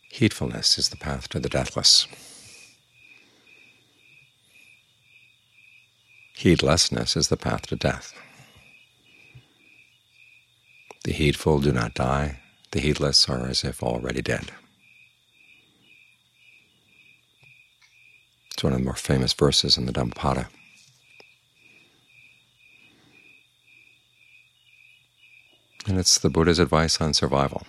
Heedfulness is the path to the deathless. Heedlessness is the path to death. The heedful do not die, the heedless are as if already dead. It's one of the more famous verses in the Dhammapada. And it's the Buddha's advice on survival.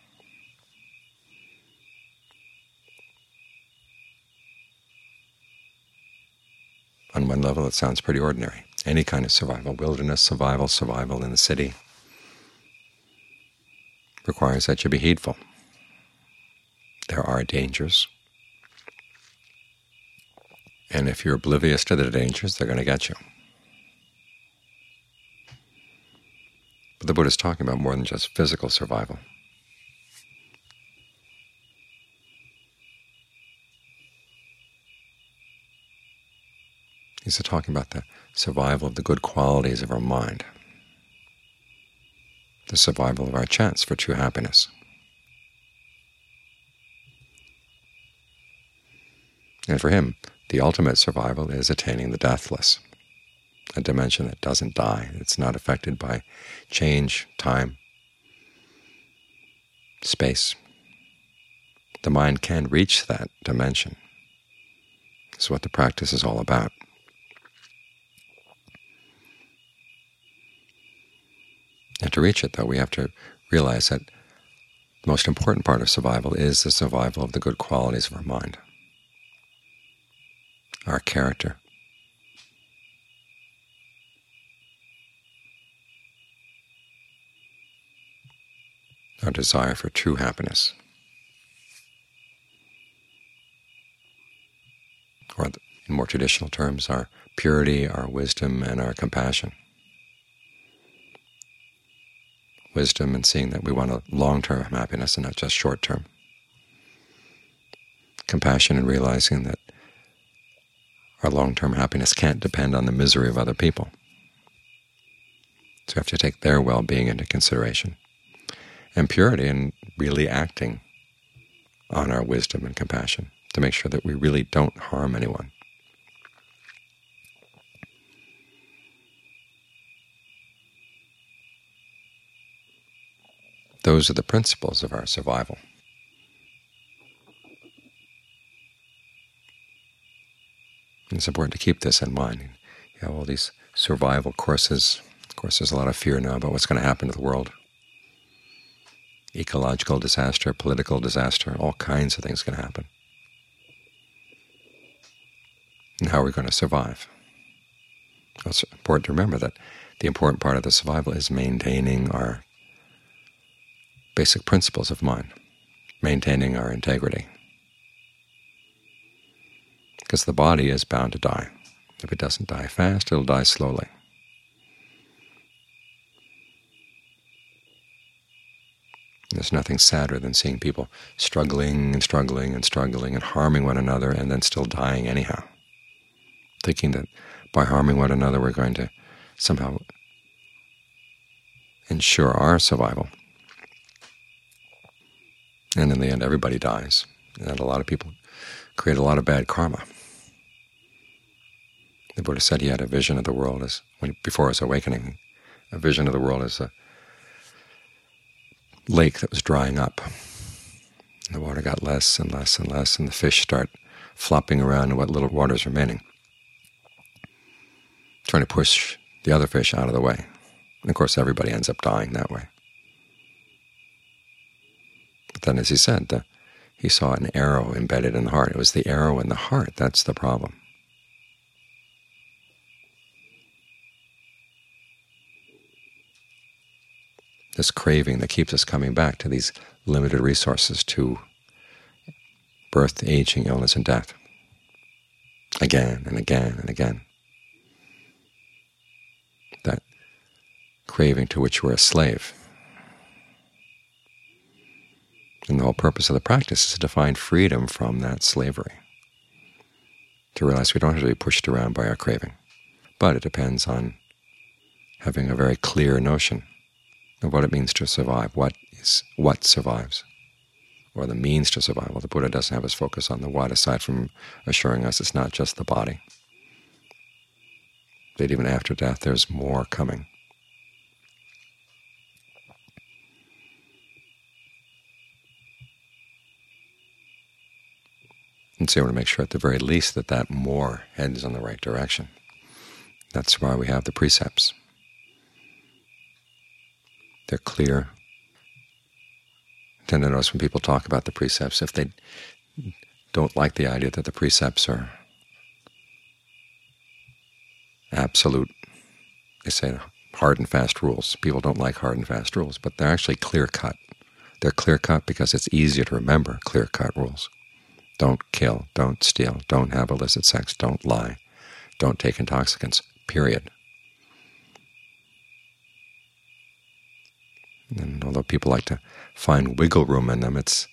On one level, it sounds pretty ordinary. Any kind of survival, wilderness survival, survival in the city, requires that you be heedful. There are dangers, and if you're oblivious to the dangers, they're going to get you. But the Buddha is talking about more than just physical survival. He's talking about the survival of the good qualities of our mind, the survival of our chance for true happiness. And for him, the ultimate survival is attaining the deathless, a dimension that doesn't die. It's not affected by change, time, space. The mind can reach that dimension. That's what the practice is all about. And to reach it, though, we have to realize that the most important part of survival is the survival of the good qualities of our mind, our character, our desire for true happiness, or in more traditional terms, our purity, our wisdom, and our compassion. Wisdom in seeing that we want a long-term happiness and not just short-term. Compassion in realizing that our long-term happiness can't depend on the misery of other people. So we have to take their well-being into consideration. And purity in really acting on our wisdom and compassion to make sure that we really don't harm anyone. Those are the principles of our survival. And it's important to keep this in mind. You have all these survival courses. Of course, there's a lot of fear now about what's going to happen to the world. Ecological disaster, political disaster, all kinds of things can happen. And how are we going to survive? Well, it's important to remember that the important part of the survival is maintaining our basic principles of mind, maintaining our integrity. Because the body is bound to die. If it doesn't die fast, it'll die slowly. There's nothing sadder than seeing people struggling and struggling and struggling and harming one another and then still dying anyhow, thinking that by harming one another we're going to somehow ensure our survival. And in the end, everybody dies, and a lot of people create a lot of bad karma. The Buddha said he had a vision of the world as, before his awakening, a vision of the world as a lake that was drying up. And the water got less and less and less, and the fish start flopping around in what little water is remaining, trying to push the other fish out of the way. And of course, everybody ends up dying that way. But then, as he said, he saw an arrow embedded in the heart. It was the arrow in the heart that's the problem. This craving that keeps us coming back to these limited resources, to birth, aging, illness, and death, again and again and again. That craving to which we're a slave. And the whole purpose of the practice is to find freedom from that slavery, to realize we don't have to be pushed around by our craving. But it depends on having a very clear notion of what it means to survive, what survives, or the means to survival. The Buddha doesn't have his focus on the what, aside from assuring us it's not just the body, that even after death there's more coming. And so we want to make sure at the very least that that more heads in the right direction. That's why we have the precepts. They're clear. I tend to notice when people talk about the precepts, if they don't like the idea that the precepts are absolute, they say hard and fast rules. People don't like hard and fast rules, but they're actually clear-cut. They're clear-cut because it's easier to remember clear-cut rules. Don't kill, don't steal, don't have illicit sex, don't lie, don't take intoxicants, period. And although people like to find wiggle room in them, it's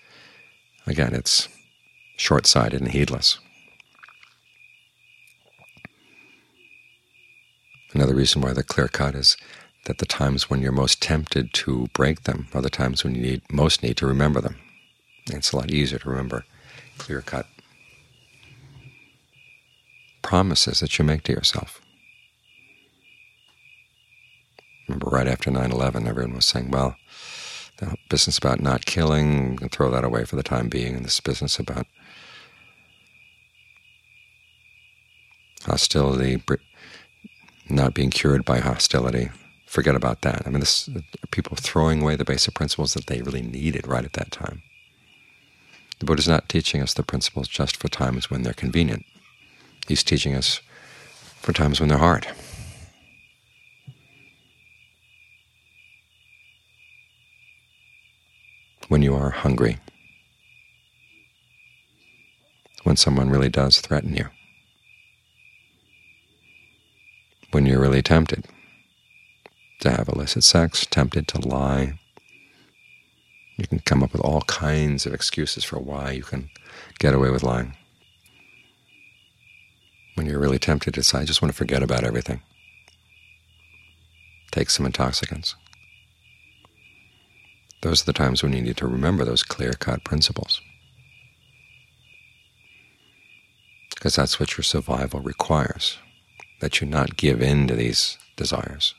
short-sighted and heedless. Another reason why they're clear-cut is that the times when you're most tempted to break them are the times when you most need to remember them. And it's a lot easier to remember clear-cut promises that you make to yourself. Remember, right after 9/11, everyone was saying, well, the business about not killing, we can throw that away for the time being, and this business about hostility, not being cured by hostility, forget about that. I mean, people throwing away the basic principles that they really needed right at that time. The Buddha is not teaching us the principles just for times when they're convenient. He's teaching us for times when they're hard. When you are hungry, when someone really does threaten you, when you're really tempted to have illicit sex, tempted to lie. You can come up with all kinds of excuses for why you can get away with lying. When you're really tempted to say, I just want to forget about everything, take some intoxicants. Those are the times when you need to remember those clear-cut principles, because that's what your survival requires, that you not give in to these desires.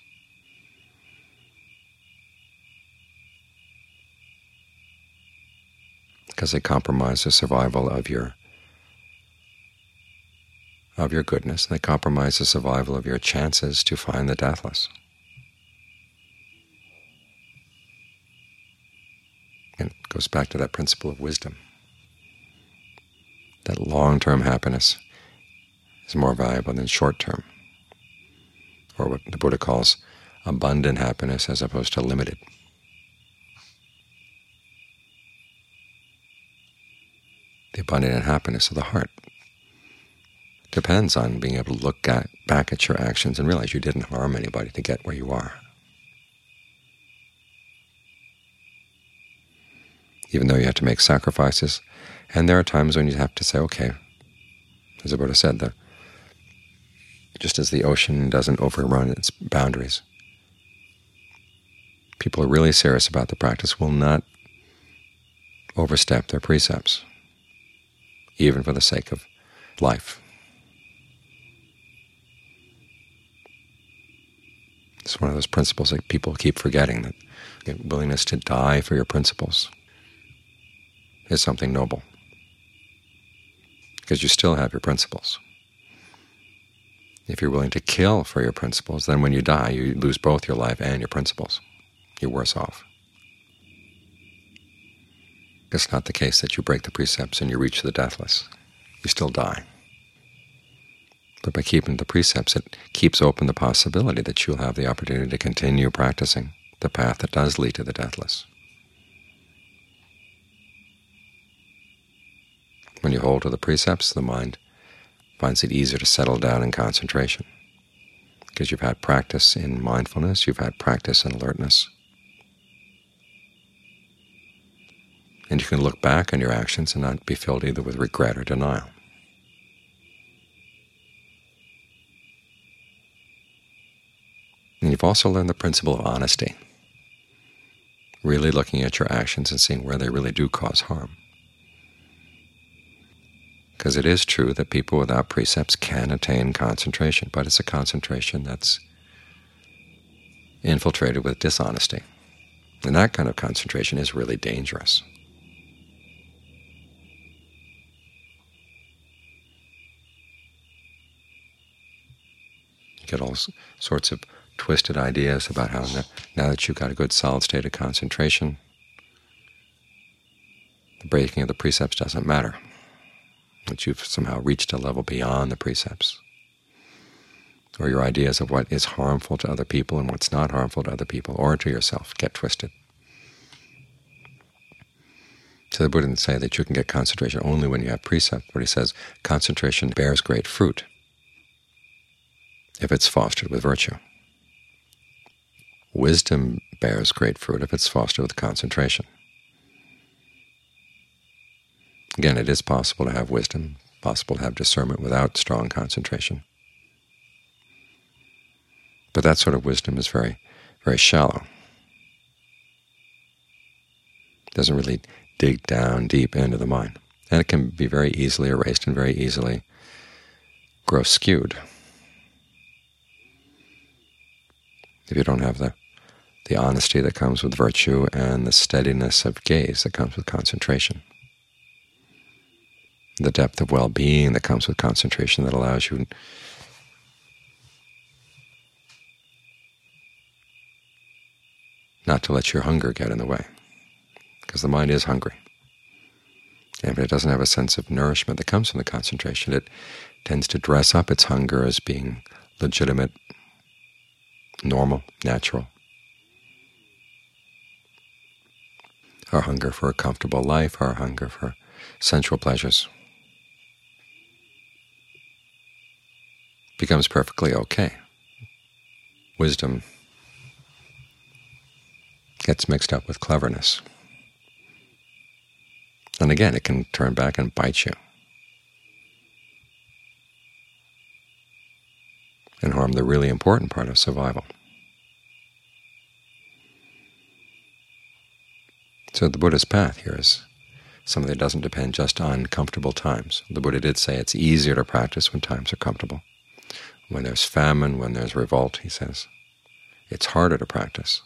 Because they compromise the survival of your goodness, and they compromise the survival of your chances to find the deathless. And it goes back to that principle of wisdom, that long-term happiness is more valuable than short-term, or what the Buddha calls abundant happiness as opposed to limited. The abundant happiness of the heart depends on being able to look back at your actions and realize you didn't harm anybody to get where you are. Even though you have to make sacrifices, and there are times when you have to say, okay, as the Buddha said, just as the ocean doesn't overrun its boundaries, people who are really serious about the practice will not overstep their precepts, even for the sake of life. It's one of those principles that people keep forgetting, that willingness to die for your principles is something noble, because you still have your principles. If you're willing to kill for your principles, then when you die, you lose both your life and your principles. You're worse off. It's not the case that you break the precepts and you reach the deathless. You still die. But by keeping the precepts, it keeps open the possibility that you'll have the opportunity to continue practicing the path that does lead to the deathless. When you hold to the precepts, the mind finds it easier to settle down in concentration, because you've had practice in mindfulness, you've had practice in alertness. And you can look back on your actions and not be filled either with regret or denial. And you've also learned the principle of honesty. really looking at your actions and seeing where they really do cause harm. Because it is true that people without precepts can attain concentration, but it's a concentration that's infiltrated with dishonesty. And that kind of concentration is really dangerous. You get all sorts of twisted ideas about how now that you've got a good solid state of concentration, the breaking of the precepts doesn't matter, that you've somehow reached a level beyond the precepts, or your ideas of what is harmful to other people and what's not harmful to other people or to yourself get twisted. So the Buddha didn't say that you can get concentration only when you have precept, but he says concentration bears great fruit if it's fostered with virtue. Wisdom bears great fruit if it's fostered with concentration. Again, it is possible to have wisdom, possible to have discernment without strong concentration. But that sort of wisdom is very, very shallow. It doesn't really dig down deep into the mind. And it can be very easily erased and very easily grow skewed if you don't have the honesty that comes with virtue and the steadiness of gaze that comes with concentration, the depth of well-being that comes with concentration that allows you not to let your hunger get in the way, because the mind is hungry. And if it doesn't have a sense of nourishment that comes from the concentration, it tends to dress up its hunger as being legitimate, normal, natural. Our hunger for a comfortable life, our hunger for sensual pleasures becomes perfectly okay. Wisdom gets mixed up with cleverness. And again, it can turn back and bite you and harm the really important part of survival. So the Buddha's path here is something that doesn't depend just on comfortable times. The Buddha did say it's easier to practice when times are comfortable. When there's famine, when there's revolt, he says, it's harder to practice.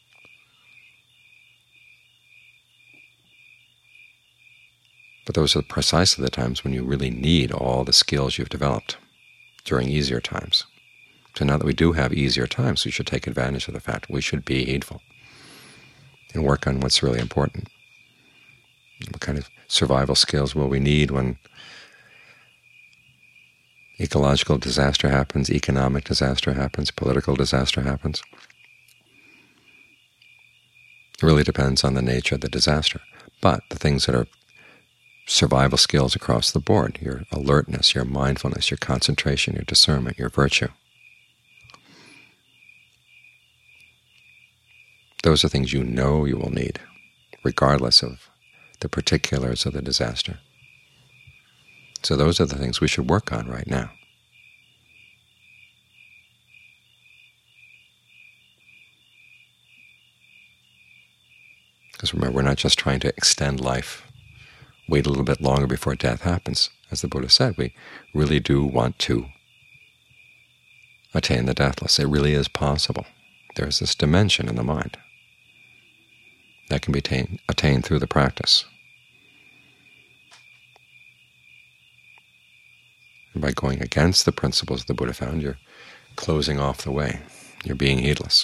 But those are precisely the times when you really need all the skills you've developed during easier times. So now that we do have easier times, we should take advantage of the fact we should be heedful and work on what's really important. What kind of survival skills will we need when ecological disaster happens, economic disaster happens, political disaster happens? It really depends on the nature of the disaster. But the things that are survival skills across the board, your alertness, your mindfulness, your concentration, your discernment, your virtue, those are things you know you will need, regardless of the particulars of the disaster. So those are the things we should work on right now. Because remember, we're not just trying to extend life, wait a little bit longer before death happens. As the Buddha said, we really do want to attain the deathless. It really is possible. There is this dimension in the mind that can be attained through the practice. And by going against the principles the Buddha found, you're closing off the way. You're being heedless.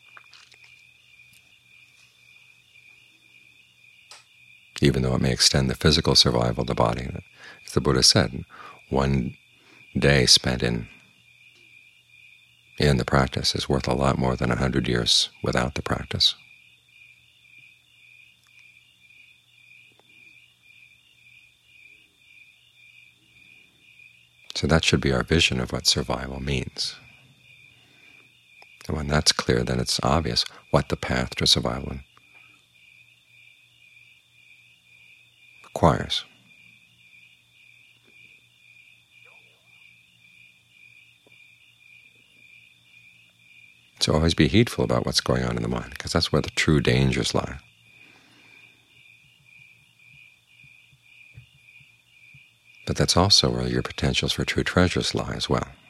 Even though it may extend the physical survival of the body, as the Buddha said, one day spent in the practice is worth a lot more than 100 years without the practice. So that should be our vision of what survival means. And when that's clear, then it's obvious what the path to survival requires. So always be heedful about what's going on in the mind, because that's where the true dangers lie. But that's also where your potentials for true treasures lie as well.